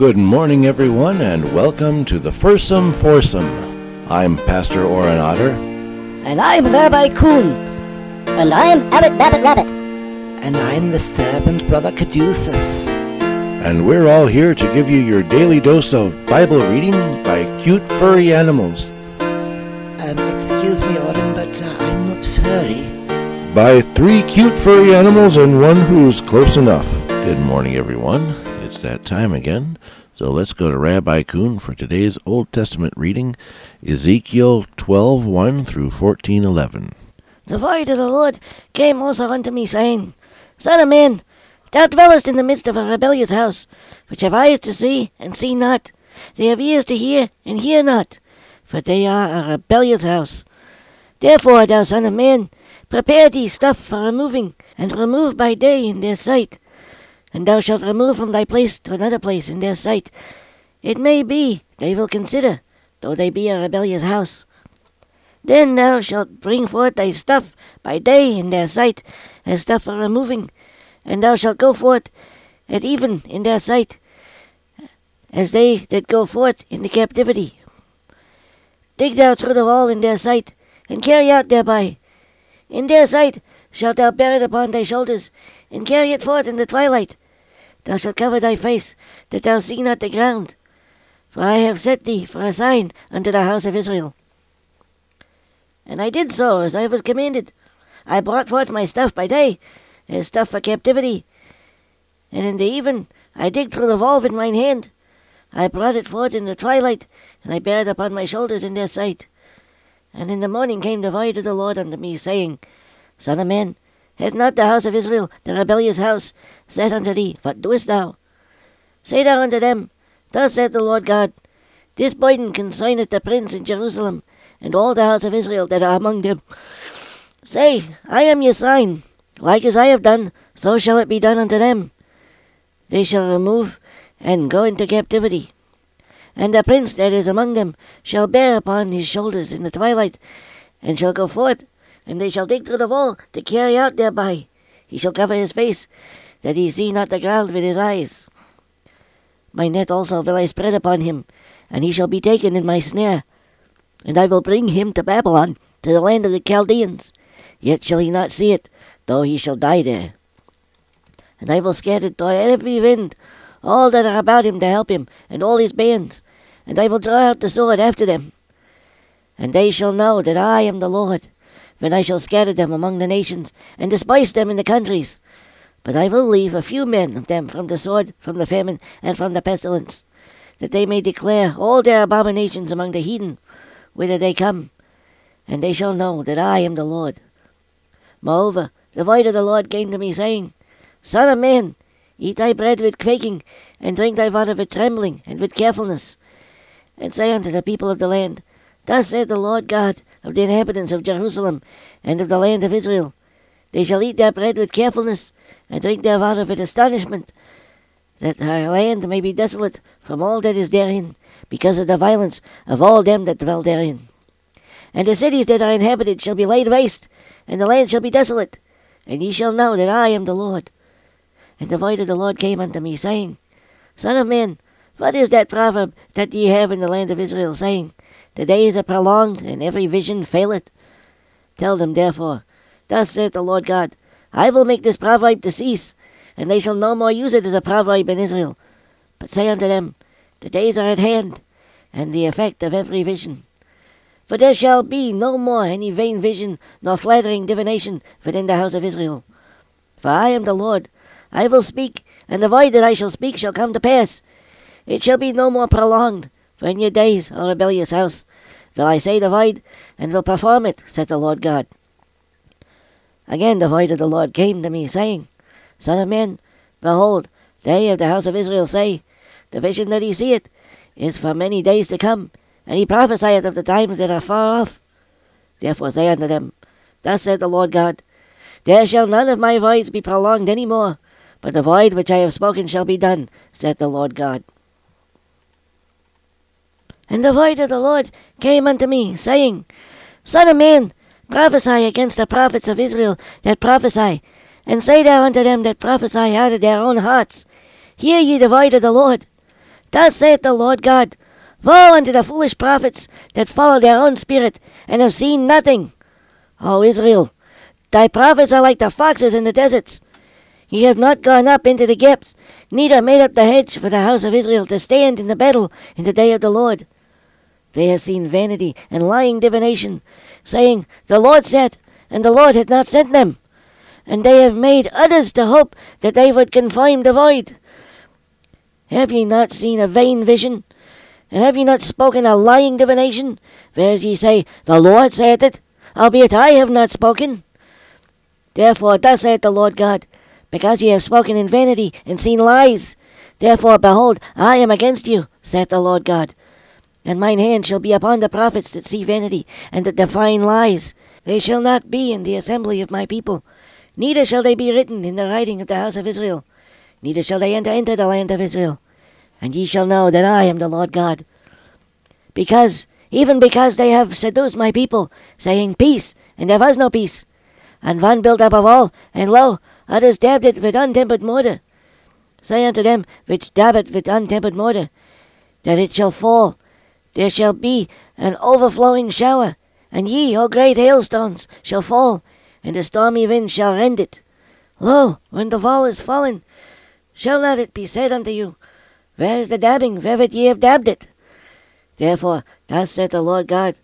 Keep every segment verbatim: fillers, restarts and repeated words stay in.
Good morning, everyone, and welcome to the Fursome Foursome. I'm Pastor Oren Otter. And I'm Rabbi Kuhn. And I'm Abbot Babbitt Rabbit. And I'm the servant Brother Caduceus. And we're all here to give you your daily dose of Bible reading by cute furry animals. Um, excuse me, Oren, but uh, I'm not furry. By three cute furry animals and one who's close enough. Good morning, everyone. It's that time again. So let's go to Rabbi Kuhn for today's Old Testament reading, Ezekiel twelve one through fourteen eleven. The word of the Lord came also unto me, saying, Son of man, thou dwellest in the midst of a rebellious house, which have eyes to see, and see not. They have ears to hear, and hear not, for they are a rebellious house. Therefore, thou son of man, prepare thee stuff for removing, and remove by day in their sight. And thou shalt remove from thy place to another place in their sight. It may be they will consider, though they be a rebellious house. Then thou shalt bring forth thy stuff by day in their sight, as stuff for removing, and thou shalt go forth at even in their sight, as they that go forth into captivity. Dig thou through the wall in their sight, and carry out thereby. In their sight shalt thou bear it upon thy shoulders, and carry it forth in the twilight. Thou shalt cover thy face, that thou see not the ground. For I have set thee for a sign unto the house of Israel. And I did so, as I was commanded. I brought forth my stuff by day, as stuff for captivity. And in the even I digged through the wall with mine hand. I brought it forth in the twilight, and I bare it upon my shoulders in their sight. And in the morning came the word of the Lord unto me, saying, Son of man, hath not the house of Israel, the rebellious house, said unto thee, What doest thou? Say thou unto them, Thus saith the Lord God, This burden consigneth the prince in Jerusalem, and all the house of Israel that are among them. Say, I am your sign. Like as I have done, so shall it be done unto them. They shall remove and go into captivity. And the prince that is among them shall bear upon his shoulders in the twilight, and shall go forth, and they shall dig through the wall to carry out thereby. He shall cover his face, that he see not the ground with his eyes. My net also will I spread upon him, and he shall be taken in my snare. And I will bring him to Babylon, to the land of the Chaldeans. Yet shall he not see it, though he shall die there. And I will scatter to every wind all that are about him to help him, and all his bands. And I will draw out the sword after them. And they shall know that I am the Lord, when I shall scatter them among the nations, and disperse them in the countries. But I will leave a few men of them from the sword, from the famine, and from the pestilence, that they may declare all their abominations among the heathen, whither they come. And they shall know that I am the Lord. Moreover, the word of the Lord came to me, saying, Son of man, eat thy bread with quaking, and drink thy water with trembling, and with carefulness. And say unto the people of the land, Thus saith the Lord God of the inhabitants of Jerusalem, and of the land of Israel, They shall eat their bread with carefulness, and drink their water with astonishment, that our land may be desolate from all that is therein, because of the violence of all them that dwell therein. And the cities that are inhabited shall be laid waste, and the land shall be desolate, and ye shall know that I am the Lord. And the word of the Lord came unto me, saying, Son of man, what is that proverb that ye have in the land of Israel, saying, The days are prolonged, and every vision faileth? Tell them, therefore, Thus saith the Lord God, I will make this proverb to cease, and they shall no more use it as a proverb in Israel. But say unto them, The days are at hand, and the effect of every vision. For there shall be no more any vain vision, nor flattering divination within the house of Israel. For I am the Lord, I will speak, and the word that I shall speak shall come to pass. It shall be no more prolonged, for in your days, O rebellious house, will I say the word, and will perform it, saith the Lord God. Again the word of the Lord came to me, saying, Son of man, behold, they of the house of Israel say, The vision that he seeth is for many days to come, and he prophesieth of the times that are far off. Therefore say unto them, Thus saith the Lord God, There shall none of my words be prolonged any more, but the word which I have spoken shall be done, saith the Lord God. And the word of the Lord came unto me, saying, Son of man, prophesy against the prophets of Israel that prophesy, and say thou unto them that prophesy out of their own hearts, Hear ye the word of the Lord. Thus saith the Lord God, Woe unto the foolish prophets that follow their own spirit, and have seen nothing. O Israel, thy prophets are like the foxes in the deserts. Ye have not gone up into the gaps, neither made up the hedge for the house of Israel to stand in the battle in the day of the Lord. They have seen vanity and lying divination, saying, The Lord said, and the Lord hath not sent them. And they have made others to hope that they would confirm the void. Have ye not seen a vain vision? And have ye not spoken a lying divination? Whereas ye say, The Lord saith it, albeit I have not spoken. Therefore thus saith the Lord God, Because ye have spoken in vanity, and seen lies, therefore, behold, I am against you, saith the Lord God. And mine hand shall be upon the prophets that see vanity, and that define lies. They shall not be in the assembly of my people, neither shall they be written in the writing of the house of Israel, neither shall they enter into the land of Israel. And ye shall know that I am the Lord God. Because, even because they have seduced my people, saying, Peace, and there was no peace. And one built up a wall, and lo, others dabbed it with untempered mortar. Say unto them which dab it with untempered mortar, that it shall fall. There shall be an overflowing shower, and ye, O great hailstones, shall fall, and the stormy wind shall rend it. Lo, when the wall is fallen, shall not it be said unto you, Where is the dabbing, wherewith ye have dabbed it? Therefore, thus saith the Lord God,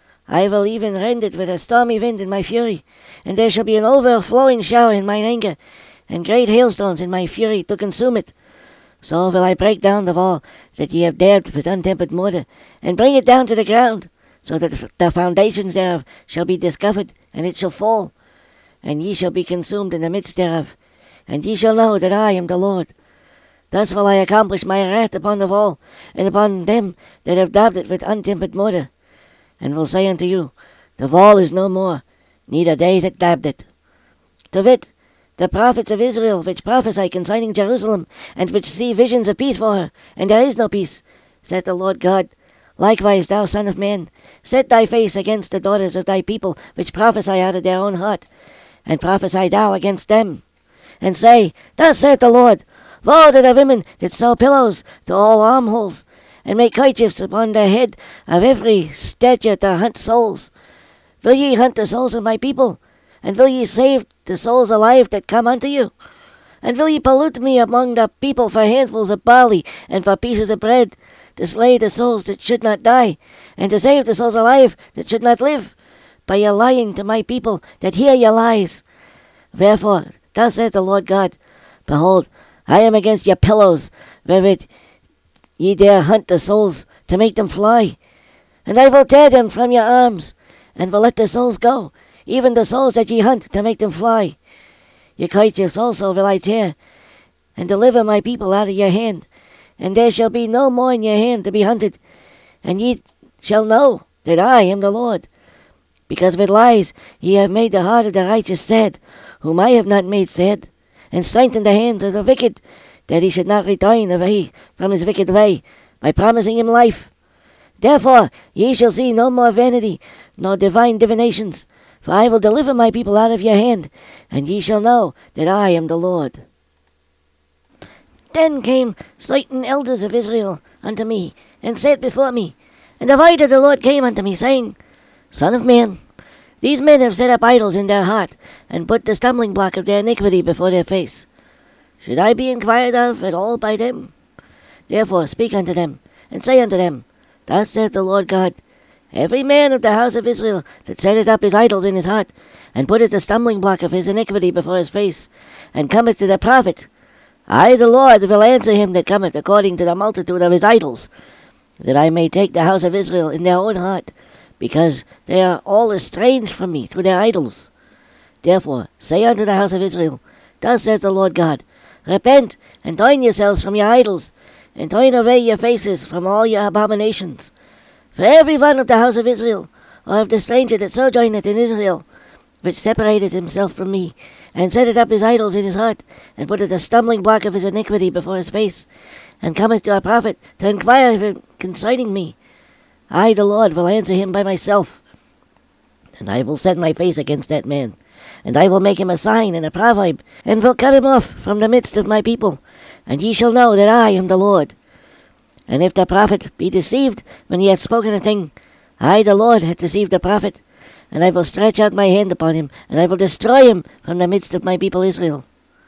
I will even rend it with a stormy wind in my fury, and there shall be an overflowing shower in mine anger, and great hailstones in my fury to consume it. So will I break down the wall that ye have dabbed with untempered mortar, and bring it down to the ground, so that the foundations thereof shall be discovered, and it shall fall, and ye shall be consumed in the midst thereof, and ye shall know that I am the Lord. Thus will I accomplish my wrath upon the wall, and upon them that have dabbed it with untempered mortar, and will say unto you, The wall is no more, neither they that dabbed it. To wit, the prophets of Israel which prophesy concerning Jerusalem, and which see visions of peace for her, and there is no peace, saith the Lord God. Likewise, thou son of man, set thy face against the daughters of thy people, which prophesy out of their own heart, and prophesy thou against them, and say, Thus saith the Lord, Woe to the women that sew pillows to all armholes, and make kerchiefs upon the head of every stature to hunt souls. Will ye hunt the souls of my people? And will ye save the souls alive that come unto you? And will ye pollute me among the people for handfuls of barley and for pieces of bread, to slay the souls that should not die, and to save the souls alive that should not live, by your lying to my people that hear your lies? Wherefore, thus saith the Lord God, Behold, I am against your pillows, wherewith ye dare hunt the souls to make them fly. And I will tear them from your arms, and will let the souls go, even the souls that ye hunt to make them fly. Your kerchiefs also will I tear, and deliver my people out of your hand, and there shall be no more in your hand to be hunted, and ye shall know that I am the Lord. Because with lies ye have made the heart of the righteous sad, whom I have not made sad, and strengthened the hands of the wicked, that he should not return away from his wicked way, by promising him life. Therefore ye shall see no more vanity, nor divine divinations, for I will deliver my people out of your hand, and ye shall know that I am the Lord. Then came certain elders of Israel unto me, and sat before me, and the word of the Lord came unto me, saying, Son of man, these men have set up idols in their heart, and put the stumbling block of their iniquity before their face. Should I be inquired of at all by them? Therefore speak unto them, and say unto them, Thus saith the Lord God, Every man of the house of Israel that setteth up his idols in his heart, and putteth the stumbling block of his iniquity before his face, and cometh to the prophet, I the Lord will answer him that cometh according to the multitude of his idols, that I may take the house of Israel in their own heart, because they are all estranged from me through their idols. Therefore say unto the house of Israel, Thus saith the Lord God, Repent, and turn yourselves from your idols, and turn away your faces from all your abominations. For every one of the house of Israel, or of the stranger that sojourneth in Israel, which separated himself from me, and setteth up his idols in his heart, and putteth a stumbling block of his iniquity before his face, and cometh to a prophet to inquire of him concerning me, I the Lord will answer him by myself. And I will set my face against that man, and I will make him a sign and a proverb, and will cut him off from the midst of my people, and ye shall know that I am the Lord. And if the prophet be deceived when he hath spoken a thing, I, the Lord, hath deceived the prophet, and I will stretch out my hand upon him, and I will destroy him from the midst of my people Israel.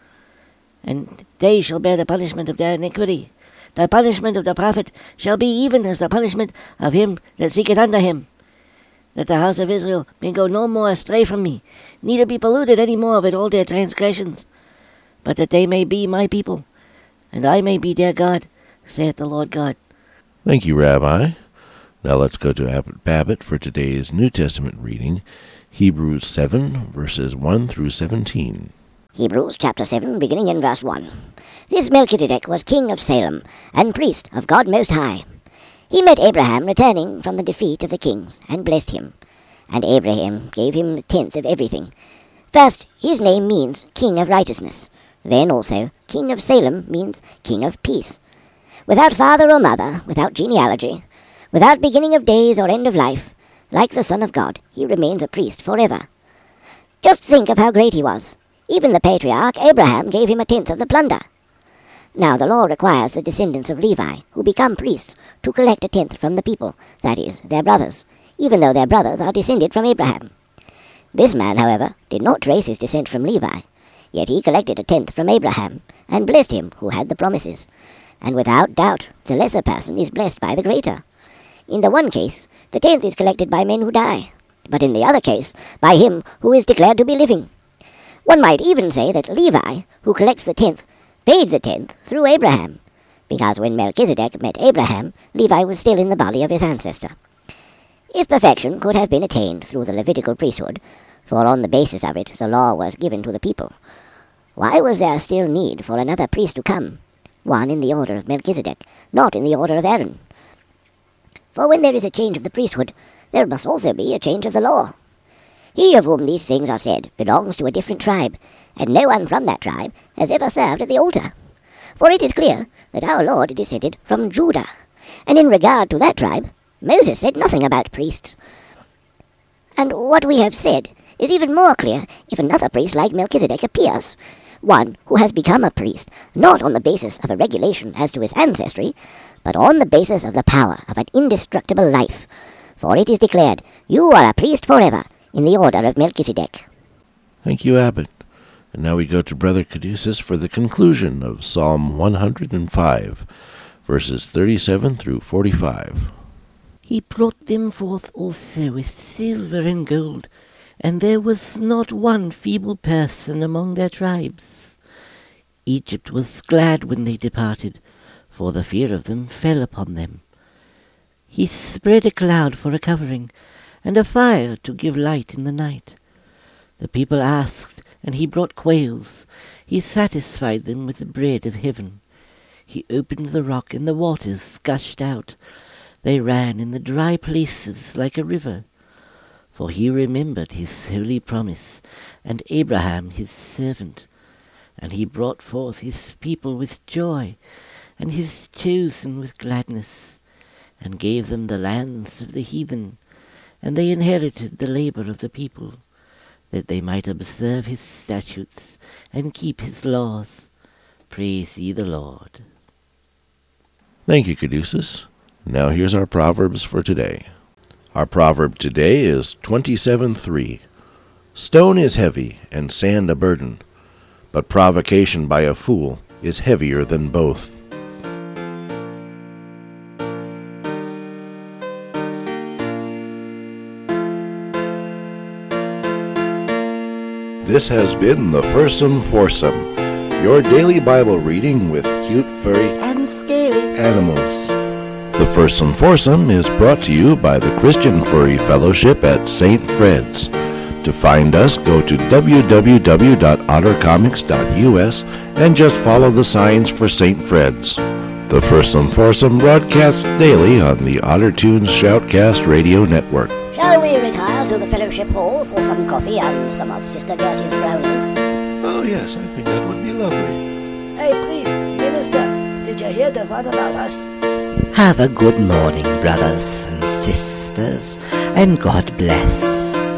And they shall bear the punishment of their iniquity. The punishment of the prophet shall be even as the punishment of him that seeketh unto him, that the house of Israel may go no more astray from me, neither be polluted any more with all their transgressions, but that they may be my people, and I may be their God, saith the Lord God. Thank you, Rabbi. Now let's go to Abbot Babbitt for today's New Testament reading, Hebrews seven, verses one through seventeen. Hebrews chapter seven, beginning in verse one. This Melchizedek was king of Salem, and priest of God Most High. He met Abraham returning from the defeat of the kings, and blessed him. And Abraham gave him a tenth of everything. First, his name means King of Righteousness. Then also, King of Salem means King of Peace. Without father or mother, without genealogy, without beginning of days or end of life, like the Son of God, he remains a priest forever. Just think of how great he was. Even the patriarch Abraham gave him a tenth of the plunder. Now the law requires the descendants of Levi, who become priests, to collect a tenth from the people, that is, their brothers, even though their brothers are descended from Abraham. This man, however, did not trace his descent from Levi, yet he collected a tenth from Abraham, and blessed him who had the promises. And without doubt, the lesser person is blessed by the greater. In the one case, the tenth is collected by men who die, but in the other case, by him who is declared to be living. One might even say that Levi, who collects the tenth, paid the tenth through Abraham, because when Melchizedek met Abraham, Levi was still in the body of his ancestor. If perfection could have been attained through the Levitical priesthood, for on the basis of it the law was given to the people, why was there still need for another priest to come, one in the order of Melchizedek, not in the order of Aaron? For when there is a change of the priesthood, there must also be a change of the law. He of whom these things are said belongs to a different tribe, and no one from that tribe has ever served at the altar. For it is clear that our Lord descended from Judah, and in regard to that tribe, Moses said nothing about priests. And what we have said is even more clear if another priest like Melchizedek appears, one who has become a priest, not on the basis of a regulation as to his ancestry, but on the basis of the power of an indestructible life. For it is declared, you are a priest forever, in the order of Melchizedek. Thank you, Abbot. And now we go to Brother Caduceus for the conclusion of Psalm one hundred five, verses thirty-seven through forty-five. He brought them forth also with silver and gold, and there was not one feeble person among their tribes. Egypt was glad when they departed, for the fear of them fell upon them. He spread a cloud for a covering, and a fire to give light in the night. The people asked, and he brought quails. He satisfied them with the bread of heaven. He opened the rock, and the waters gushed out. They ran in the dry places like a river. For he remembered his holy promise, and Abraham his servant. And he brought forth his people with joy, and his chosen with gladness, and gave them the lands of the heathen, and they inherited the labor of the people, that they might observe his statutes and keep his laws. Praise ye the Lord. Thank you, Caduceus. Now here's our Proverbs for today. Our proverb today is twenty-seven three. Stone is heavy, and sand a burden, but provocation by a fool is heavier than both. This has been the Fursome Foursome, your daily Bible reading with cute, furry, And scaly animals. The Fursome Foursome is brought to you by the Christian Furry Fellowship at Saint Fred's. To find us, go to w w w dot otter comics dot u s and just follow the signs for Saint Fred's. The Fursome Foursome broadcasts daily on the Otter Tunes Shoutcast Radio Network. Shall we retire to the fellowship hall for some coffee and some of Sister Gertie's brownies? Oh yes, I think that would be lovely. Hey, please, Minister, did you hear the one about us? Have a good morning, brothers and sisters, and God bless.